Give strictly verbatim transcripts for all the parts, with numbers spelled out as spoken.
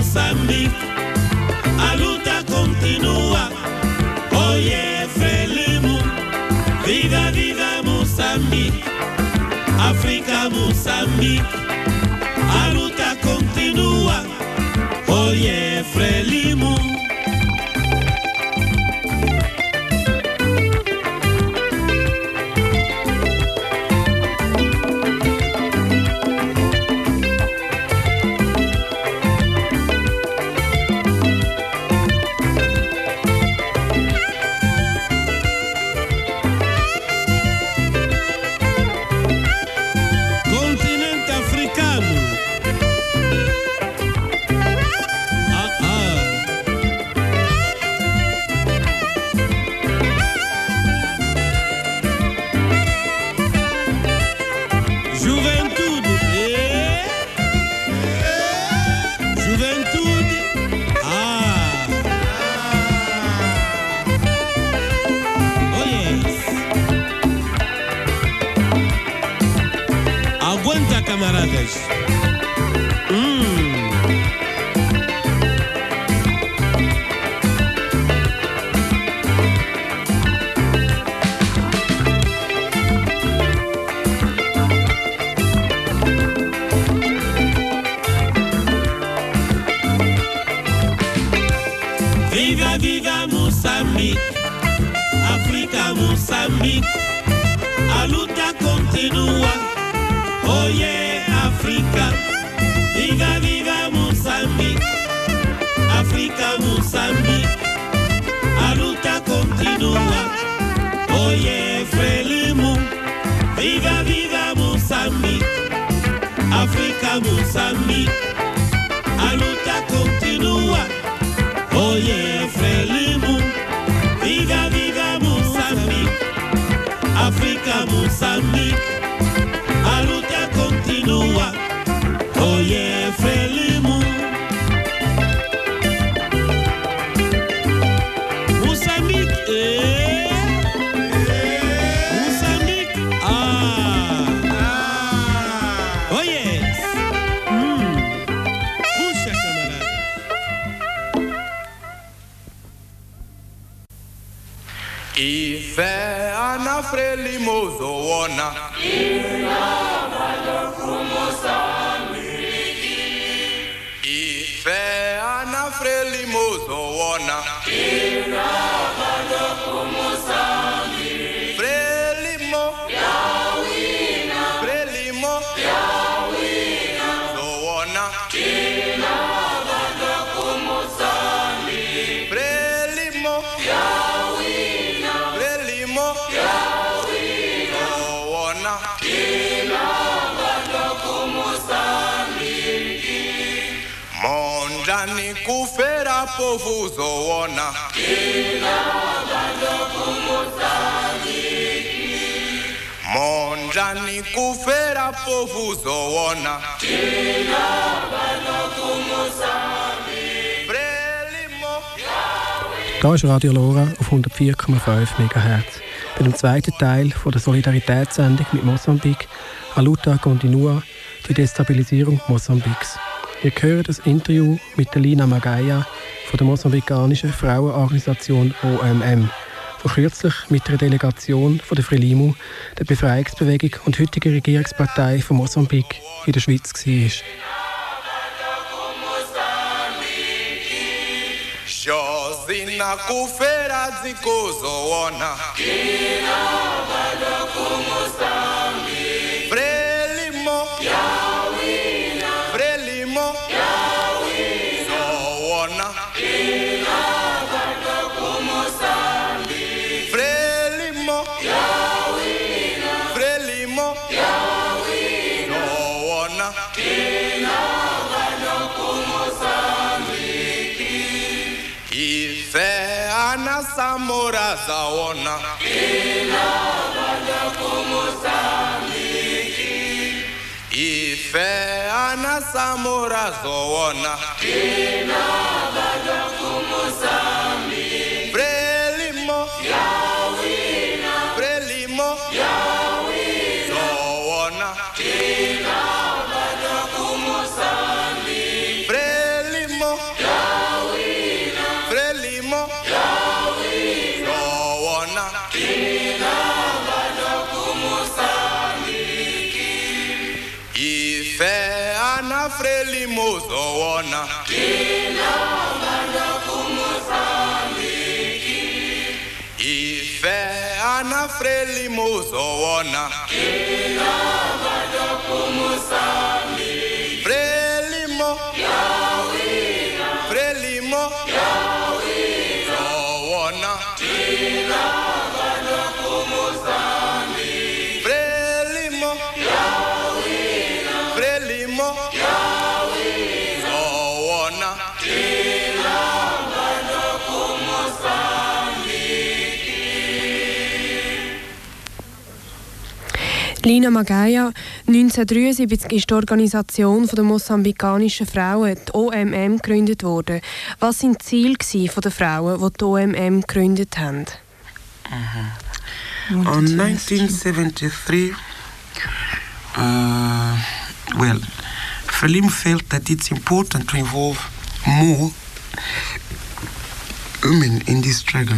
Moçambique, a luta continua. Oye, Frelimo, viva, viva Moçambique, África, Moçambique, a luta continua. Oye, Frelimo. Camaradas. Hum. Viva, viva Moçambique, África, Moçambique, a luta continua. Oye, África, viva, viva Moçambique, África, Moçambique, a luta continua. Oye, Frelimo, viva, viva Moçambique, África, Moçambique, a luta continua. Oye, Frelimo, viva, viva Moçambique, África, Moçambique, a luta continua. Oye, Frelimo. Moçambique, eh? Moçambique, ah, ah. Oye, hum. Puxa, camarada. Ife ana Frelimo zoona. Ife ana Frelimo zoona. Frelimo yawina. Frelimo yawina. Zoona. Frelimo yawina. Frelimo yawina. Zoona. Mondani kufera povu zoona. Mondani kufera povu zoona. Da ist Radio Lora auf hundertvier Komma fünf Megahertz. Bei dem zweiten Teil von der Solidaritätssendung mit Mosambik, A Luta Continua, die Destabilisierung Mosambiks. Wir hören das Interview mit der Lina Magaia von der mosambikanischen Frauenorganisation O M M, die kürzlich mit einer Delegation von der Frelimo, der Befreiungsbewegung und heutigen Regierungspartei von Mosambik, in der Schweiz war. Josina kufera zikuzoona. Frelimo yawina. Frelimo yawina. Zoona. Frelimo yawina. Frelimo yawina. Zoona. Ife ana Samora zaona. Ife ana Samora zoona. Frelimo yawina. Frelimo yawina. Zoona. Frelimo zowona ife ana Frelimo zowona Frelimo Frelimo zowona Frelimo Frelimo zowona Lina Magaya, neunzehnhundertdreiundsiebzig ist die Organisation der mosambikanischen Frauen, die O M M, gegründet worden. Was waren die Ziele der Frauen, die die O M M gegründet haben? Uh-huh. On nineteen seventy-three, uh, well, Frelimo felt that it's important to involve more women in this struggle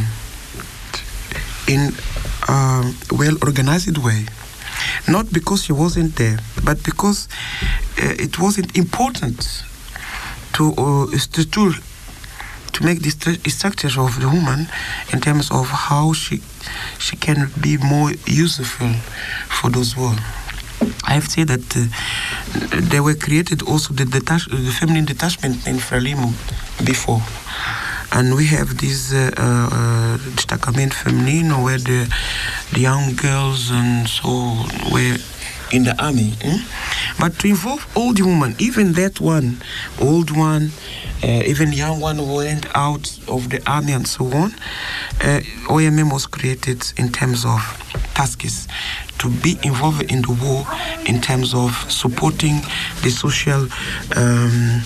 in a well-organized way. Not because she wasn't there, but because uh, it wasn't important to uh, to, to make the structure of the woman in terms of how she she can be more useful for those work. I have said that uh, they were created also the, detach- the feminine detachment in Frelimo before. And we have this uh, uh, destacamento feminino where the, the young girls and so were in the army. Hmm? But to involve all the women, even that one, old one, uh, even young one who went out of the army and so on, uh, O M M was created in terms of tasks to be involved in the war in terms of supporting the social um,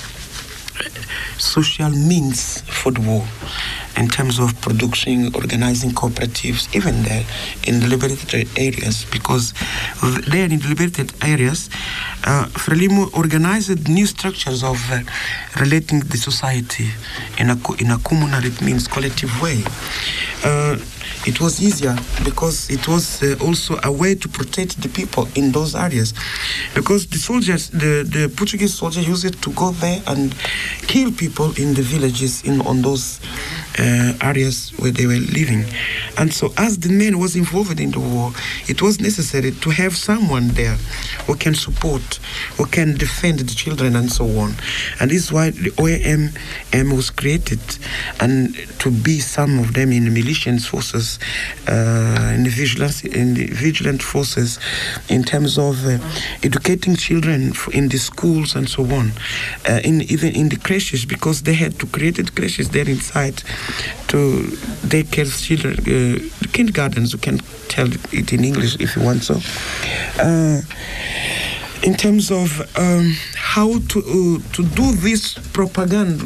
social means for the war, in terms of production, organizing cooperatives, even there in the liberated areas, because there in the liberated areas, uh, Frelimo organized new structures of uh, relating the society in a, in a communal, it means collective way. Uh, it was easier because it was uh, also a way to protect the people in those areas, because the soldiers, the, the Portuguese soldiers used it to go there and kill people in the villages in on those uh, areas where they were living. And so as the men was involved in the war, it was necessary to have someone there who can support, who can defend the children and so on. And this is why the O M M was created, and to be some of them in the militia forces, uh, in the vigilance, in the vigilant forces, in terms of uh, educating children in the schools and so on, uh, in even in the creches, because they had to create creches there inside to take care of children, uh, the kindergartens. You can tell it in English if you want so. Uh, in terms of um, how to uh, to do this propaganda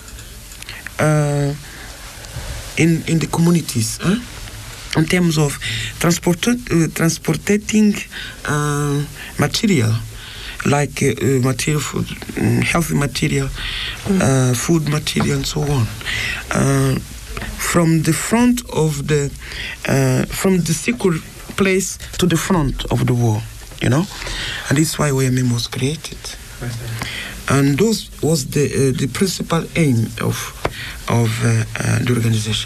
uh, in in the communities, huh? In terms of transport uh, transporting uh, material, like uh, material food, um, healthy material, mm. uh, food material, and so on, uh, from the front of the uh, from the secure place to the front of the war, you know, and this is why O M M was created, and those was the uh, the principal aim of of uh, uh, the organization.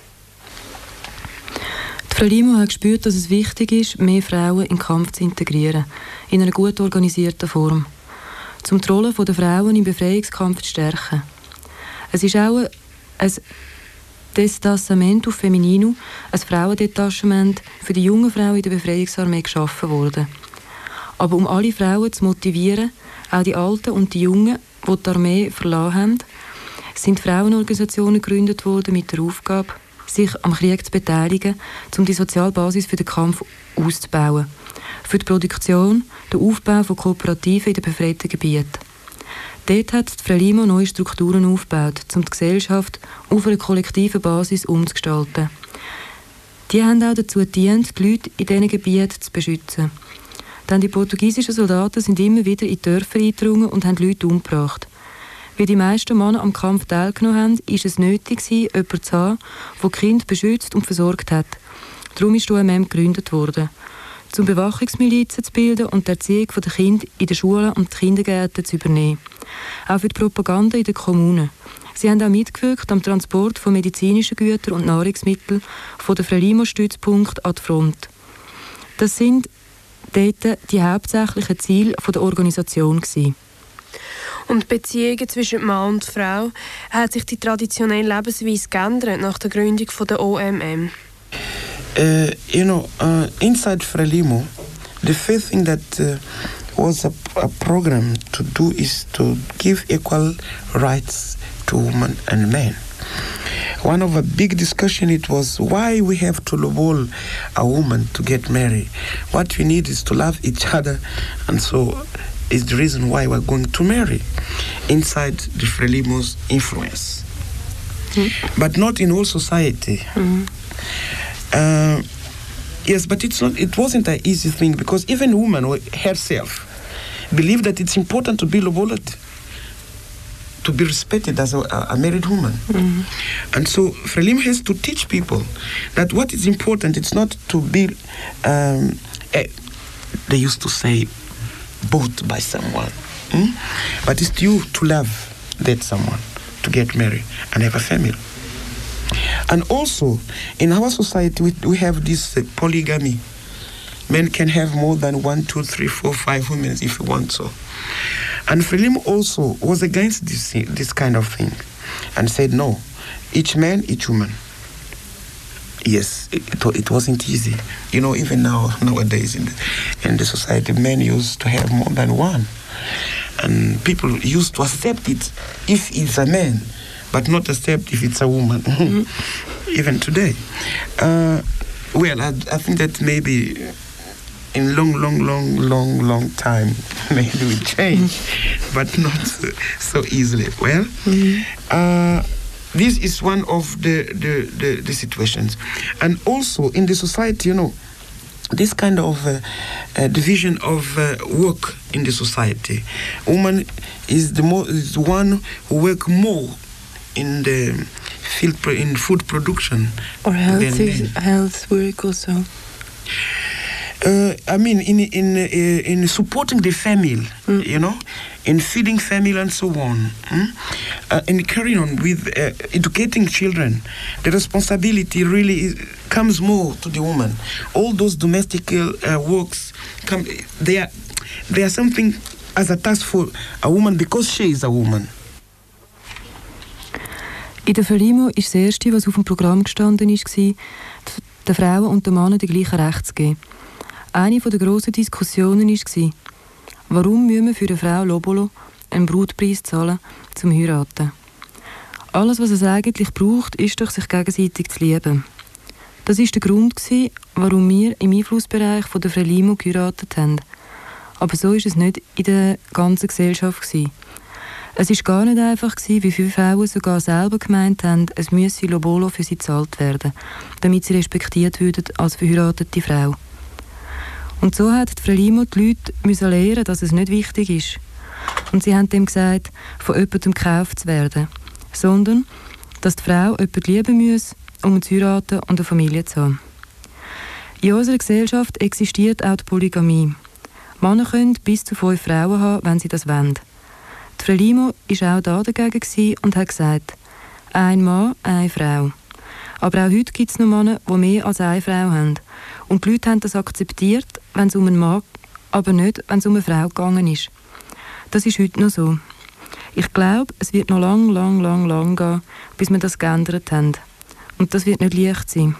Frelimo hat gespürt, dass es wichtig ist, mehr Frauen in den Kampf zu integrieren, in einer gut organisierten Form, um die Rolle der Frauen im Befreiungskampf zu stärken. Es ist auch ein Destacamento Feminino, ein Frauendetachement für die jungen Frauen in der Befreiungsarmee geschaffen worden. Aber um alle Frauen zu motivieren, auch die Alten und die Jungen, die die Armee verlassen haben, sind Frauenorganisationen gegründet worden mit der Aufgabe, sich am Krieg zu beteiligen, um die Sozialbasis für den Kampf auszubauen. Für die Produktion, den Aufbau von Kooperativen in den befreiten Gebieten. Dort hat die Frelimo neue Strukturen aufgebaut, um die Gesellschaft auf einer kollektiven Basis umzugestalten. Die haben auch dazu gedient, die Leute in diesen Gebieten zu beschützen. Denn die portugiesischen Soldaten sind immer wieder in die Dörfer eingedrungen und haben Leute umgebracht. Wie die meisten Männer am Kampf teilgenommen haben, war es nötig, jemanden zu haben, der die Kinder beschützt und versorgt hat. Darum ist die O M M gegründet worden, um Bewachungsmilizen zu bilden und die Erziehung der Kinder in den Schulen und Kindergärten zu übernehmen. Auch für die Propaganda in den Kommunen. Sie haben auch mitgewirkt am Transport von medizinischen Gütern und Nahrungsmitteln von der Frelimo-Stützpunkt an die Front. Das sind dort die hauptsächlichen Ziele der Organisation gewesen. Und die Beziehungen zwischen Mann und Frau, hat sich die traditionelle Lebensweise geändert nach der Gründung der O M M? Uh, you know, uh, inside Frelimo, the first thing that uh, was a, a program to do is to give equal rights to women and men. One of a big discussion, it was why we have to lowball a woman to get married. What we need is to love each other, and so is the reason why we're going to marry inside the Frelimo's influence. Mm. But not in all society. Mm. Uh, yes, but it's not. It wasn't an easy thing, because even woman herself believed that it's important to be lowballed, to be respected as a, a married woman. Mm-hmm. And so Frelimo has to teach people that what is important, it's not to be, um, eh, they used to say, bought by someone. Mm? But it's you to love that someone, to get married and have a family. And also, in our society, we, we have this uh, polygamy. Men can have more than one, two, three, four, five women if you want so. And Frelimo also was against this this kind of thing, and said no, each man, each woman. Yes, it, it, it wasn't easy. You know, even now nowadays in the, in the society, men used to have more than one, and people used to accept it if it's a man, but not accept if it's a woman. Mm-hmm. Even today, uh, well, I, I think that maybe in long, long, long, long, long time, maybe we change, mm-hmm. but not so, so easily. Well, mm-hmm. uh, this is one of the, the, the, the situations. And also in the society, you know, this kind of uh, uh, division of uh, work in the society. Woman is the, mo- is the one who work more in the field pro- in food production. Or health, is, health work also. Uh, I mean, in in uh, in supporting the family, mm. you know, in feeding family and so on, mm? uh, and carrying on with uh, educating children, the responsibility really is, comes more to the woman. All those domestic uh, works come. They are they are something as a task for a woman because she is a woman. In der Frelimo ist das Erste, was auf dem Programm gestanden ist, den Frauen und den Männern die gleichen Rechte zu geben. Eine der grossen Diskussionen war, warum müssen wir für eine Frau Lobolo einen Brutpreis zahlen, zum Heiraten. Alles, was es eigentlich braucht, ist doch, sich gegenseitig zu lieben. Das war der Grund, warum wir im Einflussbereich der Frelimo geheiratet haben. Aber so war es nicht in der ganzen Gesellschaft. Es war gar nicht einfach, wie viele Frauen sogar selber gemeint haben, es müsse Lobolo für sie gezahlt werden, damit sie respektiert würden als verheiratete Frau. Und so hat die Frelimo die Leute müssen lernen, dass es nicht wichtig ist. Und sie haben dem gesagt, von jemandem gekauft zu werden, sondern dass die Frau jemanden lieben muss, um zu heiraten und eine Familie zu haben. In unserer Gesellschaft existiert auch die Polygamie. Männer können bis zu fünf Frauen haben, wenn sie das wollen. Die Frelimo war auch da dagegen und hat gesagt, ein Mann, eine Frau. Aber auch heute gibt es noch Männer, die mehr als eine Frau haben. Und die Leute haben das akzeptiert, wenn es um einen Mann, aber nicht, wenn es um eine Frau gegangen ist. Das ist heute noch so. Ich glaube, es wird noch lang, lang, lang, lang gehen, bis wir das geändert haben. Und das wird nicht leicht sein.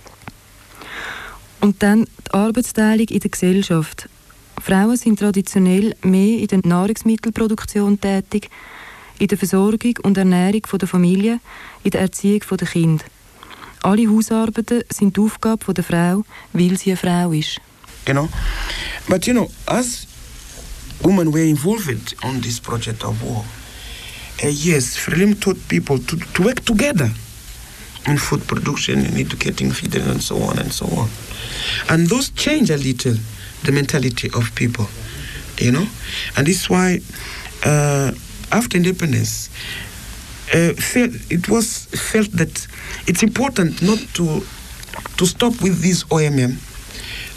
Und dann die Arbeitsteilung in der Gesellschaft. Frauen sind traditionell mehr in der Nahrungsmittelproduktion tätig, in der Versorgung und Ernährung der Familie, in der Erziehung der Kinder. Alle Hausarbeiten sind die Aufgabe der Frau, weil sie eine Frau ist. You know, but you know, as women were involved on this project of war, uh, yes, Frelimo taught people to, to work together in food production and educating, feeding, and so on and so on. And those change a little the mentality of people, you know, and this is why uh, after independence, uh, felt, it was felt that it's important not to to stop with this O M M,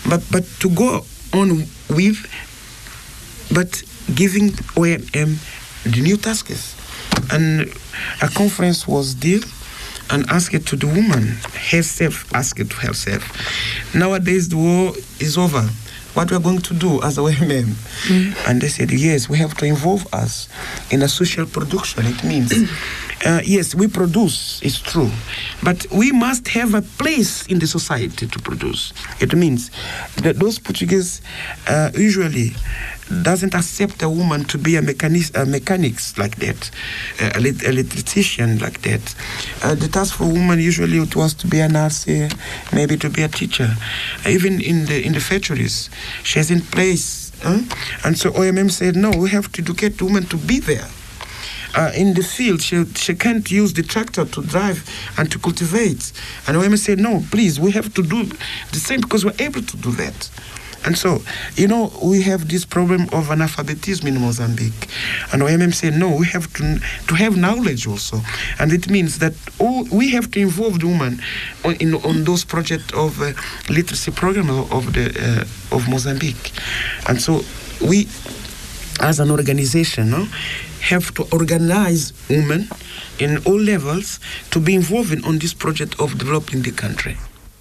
but but to go on with, but giving O M M the new tasks. And a conference was there and asked to the woman herself, asked to herself. Nowadays the war is over. What we are going to do as O M M? Mm. And they said, yes, we have to involve us in a social production. It means, uh, yes, we produce, it's true, but we must have a place in the society to produce. It means that those Portuguese uh, usually doesn't accept a woman to be a mechanic, a mechanics like that, a lit- electrician like that. Uh, the task for women usually it was to be a nurse, uh, maybe to be a teacher. Even in the in the factories, she has in place. Huh? And so O M M said, no, we have to educate women to be there. Uh, in the field, she, she can't use the tractor to drive and to cultivate. And O M M said, no, please, we have to do the same because we're able to do that. And so, you know, we have this problem of analphabetism in Mozambique. And O M M said, no, we have to to have knowledge also. And it means that all, we have to involve the women on, in, on those projects of uh, literacy program of, the, uh, of Mozambique. And so we, as an organization, no, have to organize women in all levels to be involved on this project of developing the country.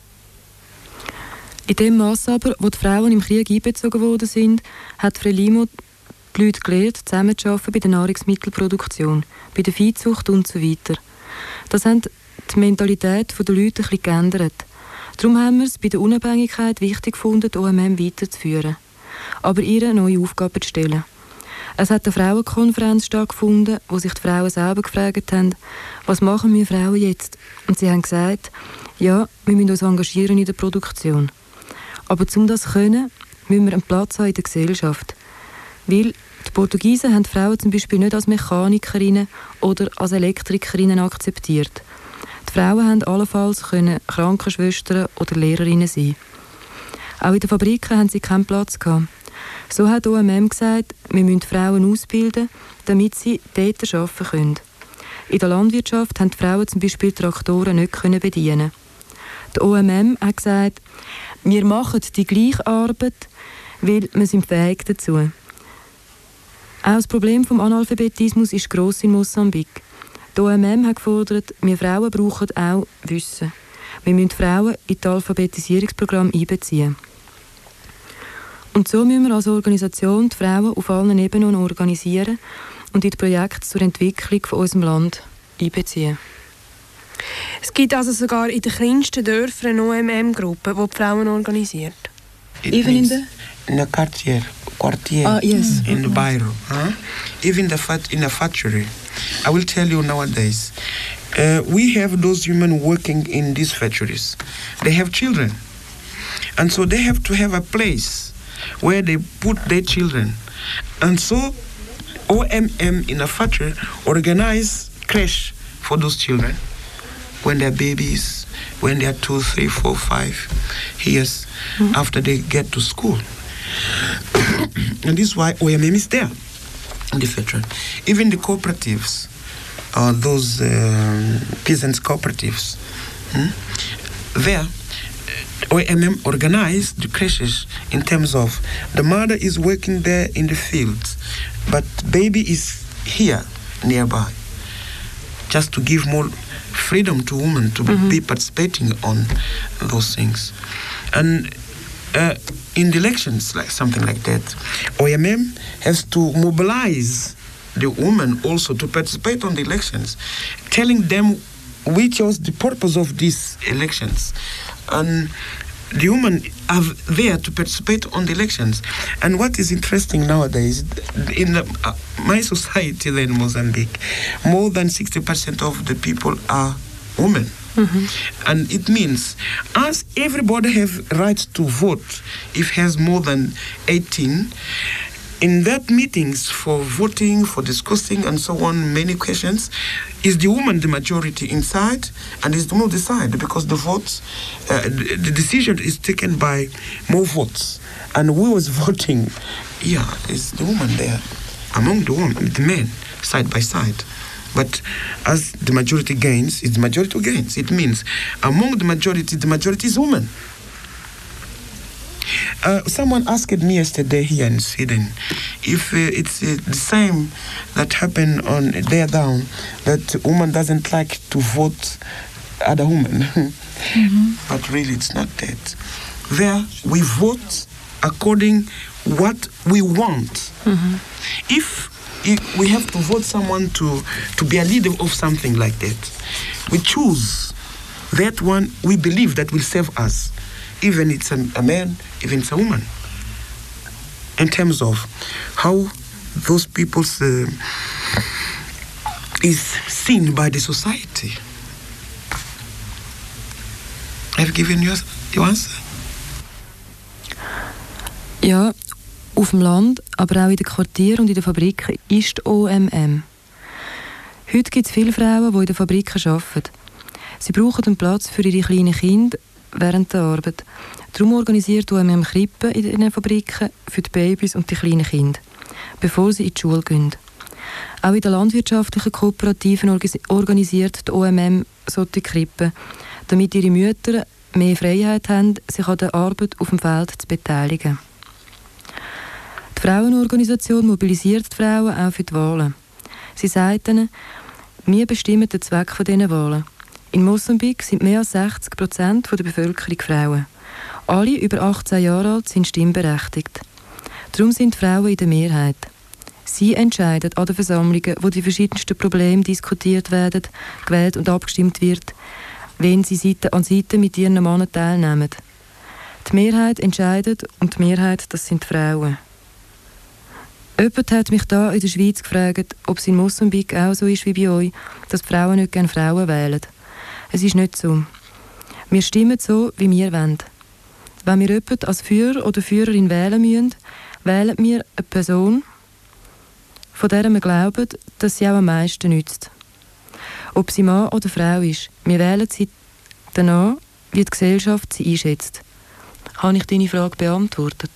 In dem Mass aber, wo die Frauen im Krieg einbezogen worden sind, hat Frelimo die Leute gelernt, zusammenzuarbeiten bei der Nahrungsmittelproduktion, bei der Viehzucht und so weiter. Das hat die Mentalität der Leute ein bisschen geändert. Darum haben wir es bei der Unabhängigkeit wichtig gefunden, die O M M weiterzuführen, aber ihr neue Aufgaben zu stellen. Es hat eine Frauenkonferenz stattgefunden, wo sich die Frauen selber gefragt haben, was machen wir Frauen jetzt? Und sie haben gesagt, ja, wir müssen uns engagieren in der Produktion. Aber um das zu können, müssen wir einen Platz haben in der Gesellschaft. Weil die Portugiesen haben die Frauen zum Beispiel nicht als Mechanikerinnen oder als Elektrikerinnen akzeptiert. Die Frauen haben allenfalls können Krankenschwestern oder Lehrerinnen sein. Auch in den Fabriken haben sie keinen Platz gehabt. So hat O M M gesagt, wir müssen Frauen ausbilden, damit sie dort arbeiten können. In der Landwirtschaft haben die Frauen zum Beispiel Traktoren nicht bedienen. Die O M M hat gesagt, wir machen die gleiche Arbeit, weil wir sind fähig dazu. Auch das Problem des Analphabetismus ist gross in Mosambik. Die O M M hat gefordert, wir Frauen brauchen auch Wissen. Wir müssen Frauen in das Alphabetisierungsprogramm einbeziehen. Und so müssen wir als Organisation die Frauen auf allen Ebenen organisieren und in die Projekte zur Entwicklung von unserem Land einbeziehen. Es gibt also sogar in den kleinsten Dörfern eine O M M-Gruppe, die die Frauen organisiert. It Even in the in the quartier, quartier, ah, yes. in the Bairro, huh? Even the fat in a factory. I will tell you nowadays, uh, we have those women working in these factories. They have children, and so they have to have a place where they put their children, and so O M M in a factory organize creche for those children when they're babies, when they're two, three, four, five years mm-hmm. after they get to school. And this is why O M M is there in the factory. Even the cooperatives, uh, those uh, peasants cooperatives, hmm? there O M M organized the creches in terms of the mother is working there in the field, but baby is here nearby, just to give more freedom to women to mm-hmm. be participating on those things. And uh, in the elections, like something like that, O M M has to mobilize the women also to participate on the elections, telling them which was the purpose of these elections. And the women are there to participate on the elections. And what is interesting nowadays, in the, uh, my society there in Mozambique, more than sixty percent of the people are women. Mm-hmm. And it means, as everybody have rights to vote, if has more than eighteen, in that meetings for voting, for discussing and so on, many questions, is the woman the majority inside, and is the woman decide because the votes, uh, the, the decision is taken by more votes, and who was voting, yeah, is the woman there, among the women, the men, side by side. But as the majority gains, it's the majority who gains. It means among the majority, the majority is women. Uh, someone asked me yesterday here in Sweden if uh, it's uh, the same that happened on there down, that woman doesn't like to vote other women. Mm-hmm. But really it's not that. There we vote according what we want. Mm-hmm. If, if we have to vote someone to, to be a leader of something like that, we choose that one we believe that will save us. Even it's a, a man, even it's a woman. In terms of how those people uh, is seen by the society. I've given you your answer. Ja, auf dem Land, aber auch in den Quartieren und in den Fabriken ist O M M. Heute gibt es viele Frauen, die in den Fabriken arbeiten. Sie brauchen einen Platz für ihre kleinen Kinder während der Arbeit. Darum organisiert O M M Krippen in den Fabriken für die Babys und die kleinen Kinder, bevor sie in die Schule gehen. Auch in den landwirtschaftlichen Kooperativen organisiert die O M M solche Krippen, damit ihre Mütter mehr Freiheit haben, sich an der Arbeit auf dem Feld zu beteiligen. Die Frauenorganisation mobilisiert die Frauen auch für die Wahlen. Sie sagt ihnen, wir bestimmen den Zweck dieser Wahlen. In Mosambik sind mehr als sechzig Prozent der Bevölkerung Frauen. Alle über achtzehn Jahre alt sind stimmberechtigt. Darum sind Frauen in der Mehrheit. Sie entscheiden an den Versammlungen, wo die verschiedensten Probleme diskutiert werden, gewählt und abgestimmt wird, wenn sie Seite an Seite mit ihren Männern teilnehmen. Die Mehrheit entscheidet und die Mehrheit, das sind Frauen. Jemand hat mich da in der Schweiz gefragt, ob es in Mosambik auch so ist wie bei euch, dass die Frauen nicht gerne Frauen wählen. Es ist nicht so. Wir stimmen so, wie wir wollen. Wenn wir jemanden als Führer oder Führerin wählen müssen, wählen wir eine Person, von der wir glauben, dass sie auch am meisten nützt. Ob sie Mann oder Frau ist, wir wählen sie danach, wie die Gesellschaft sie einschätzt. Habe ich deine Frage beantwortet?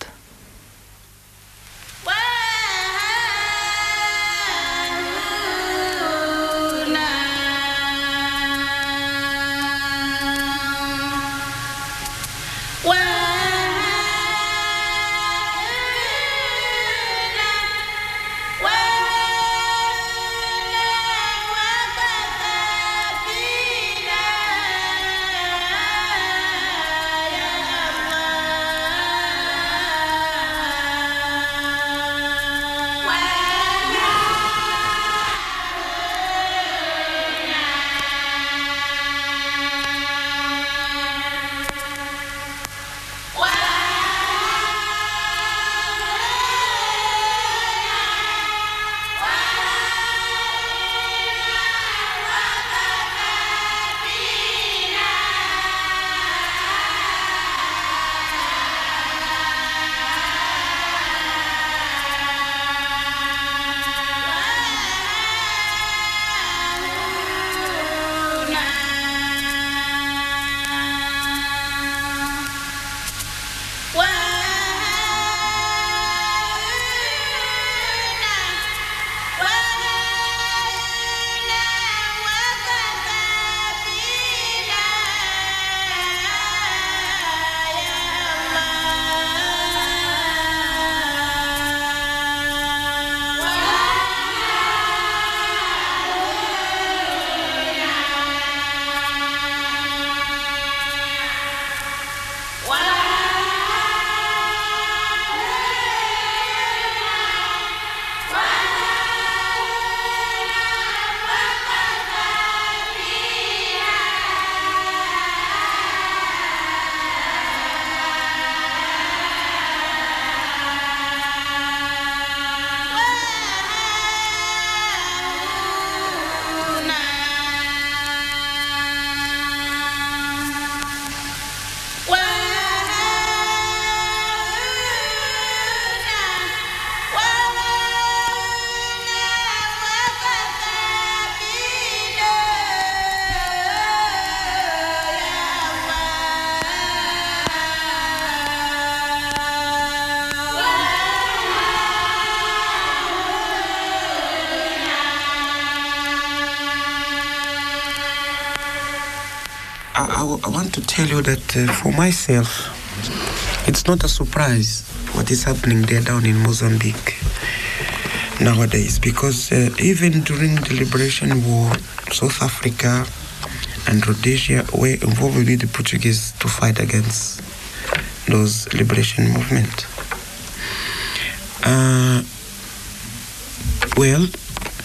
I, I, I want to tell you that uh, for myself, It's not a surprise what is happening there down in Mozambique nowadays, because uh, even during the Liberation War, South Africa and Rhodesia were involved with the Portuguese to fight against those liberation movements. Uh, well,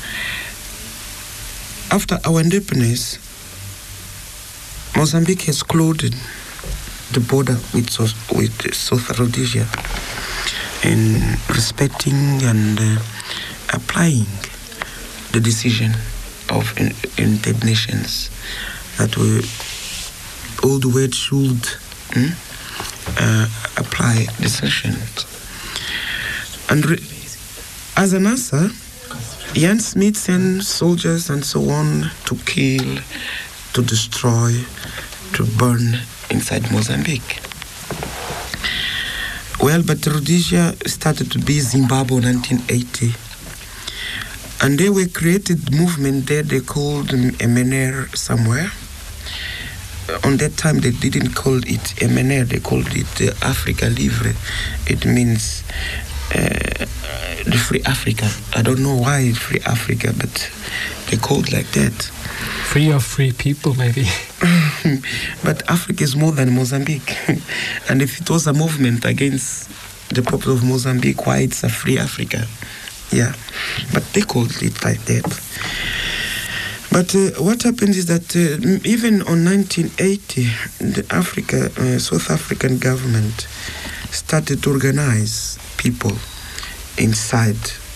after our independence, Mozambique has closed the border with South, with South Rhodesia in respecting and uh, applying the decision of United Nations that we all the world should hmm, uh, apply the sanctions. And re- as an answer, Jan Smith sent soldiers and so on to kill, to destroy, to burn inside Mozambique. Well, but Rhodesia started to be Zimbabwe in nineteen eighty. And they were created movement there they called M N R somewhere. On that time they didn't call it M N R, they called it uh, Africa Livre. It means uh, the Free Africa. I don't know why Free Africa, but they called like that. Free of free people, maybe. But Africa is more than Mozambique. And if it was a movement against the people of Mozambique, why it's a free Africa? Yeah, but they called it like that. But uh, what happened is that uh, even on nineteen eighty, the Africa, uh, South African government started to organize people inside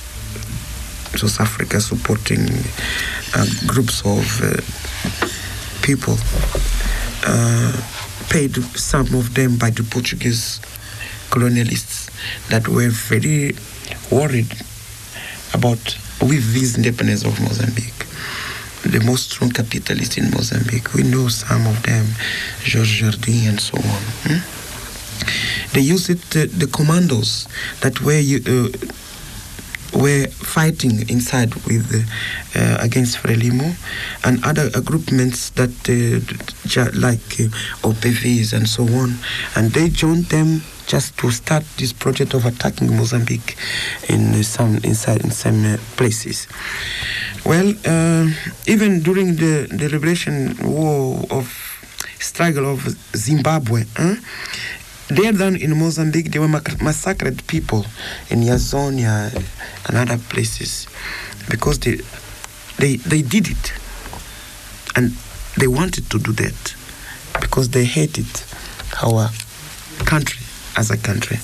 South Africa, supporting uh, groups of uh, people, uh, paid some of them by the Portuguese colonialists that were very worried about with this independence of Mozambique. The most strong capitalists in Mozambique, we know some of them, George Jardim and so on. Hmm? They used it, uh, the commandos that were uh, were fighting inside with uh, against Frelimo and other uh, groupments that uh, like uh, O P Vs and so on, and they joined them just to start this project of attacking Mozambique in uh, some inside in some uh, places. Well, uh, even during the, the liberation war of struggle of Zimbabwe, huh? There then in Mozambique, they were massacred people in Yazonia and other places because they, they, they did it. And they wanted to do that because they hated our country as a country.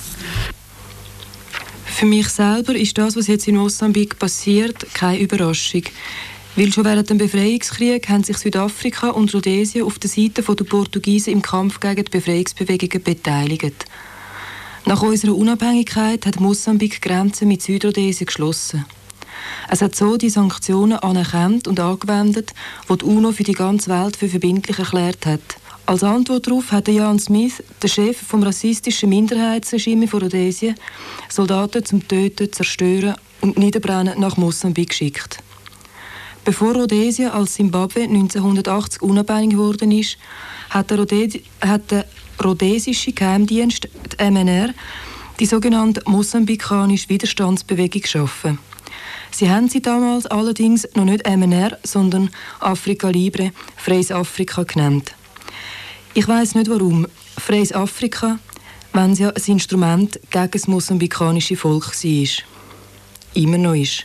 Für mich selber ist das, was jetzt in Mosambik passiert, keine Überraschung. Weil schon während dem Befreiungskrieg haben sich Südafrika und Rhodesia auf der Seite der Portugiesen im Kampf gegen die Befreiungsbewegungen beteiligt. Nach unserer Unabhängigkeit hat Mosambik Grenzen mit Südrhodesia geschlossen. Es hat so die Sanktionen anerkannt und angewendet, die die UNO für die ganze Welt für verbindlich erklärt hat. Als Antwort darauf hat Jan Smith, der Chef vom rassistischen Minderheitsregime von Rhodesia, Soldaten zum Töten, Zerstören und Niederbrennen nach Mosambik geschickt. Bevor Rhodesia als Zimbabwe neunzehnhundertachtzig unabhängig geworden ist, hat der, Rhode- hat der rhodesische Geheimdienst, die M N R, die sogenannte mosambikanische Widerstandsbewegung geschaffen. Sie haben sie damals allerdings noch nicht M N R, sondern Africa Libre, Freies Afrika genannt. Ich weiss nicht warum. Freies Afrika, wenn es ja ein Instrument gegen das mosambikanische Volk war. Immer noch ist.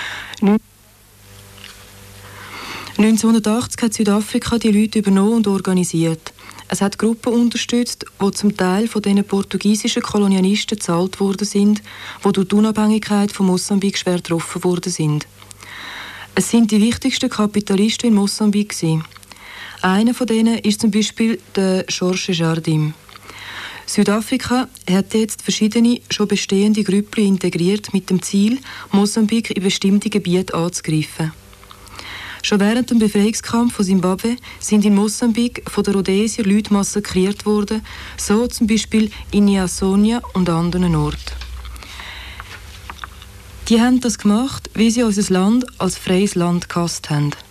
neunzehnhundertachtzig hat Südafrika die Leute übernommen und organisiert. Es hat Gruppen unterstützt, die zum Teil von den portugiesischen Kolonialisten gezahlt worden sind, die durch die Unabhängigkeit von Mosambik schwer getroffen worden sind. Es sind die wichtigsten Kapitalisten in Mosambik gewesen. Einer von denen ist zum Beispiel der George Jardim. Südafrika hat jetzt verschiedene schon bestehende Gruppen integriert mit dem Ziel, Mosambik in bestimmte Gebiete anzugreifen. Schon während dem Befreiungskampf von Zimbabwe sind in Mosambik von den Rhodesier Leute massakriert worden, so zum Beispiel in Yasonia und anderen Orten. Die haben das gemacht, weil sie unser Land als freies Land gehasst haben.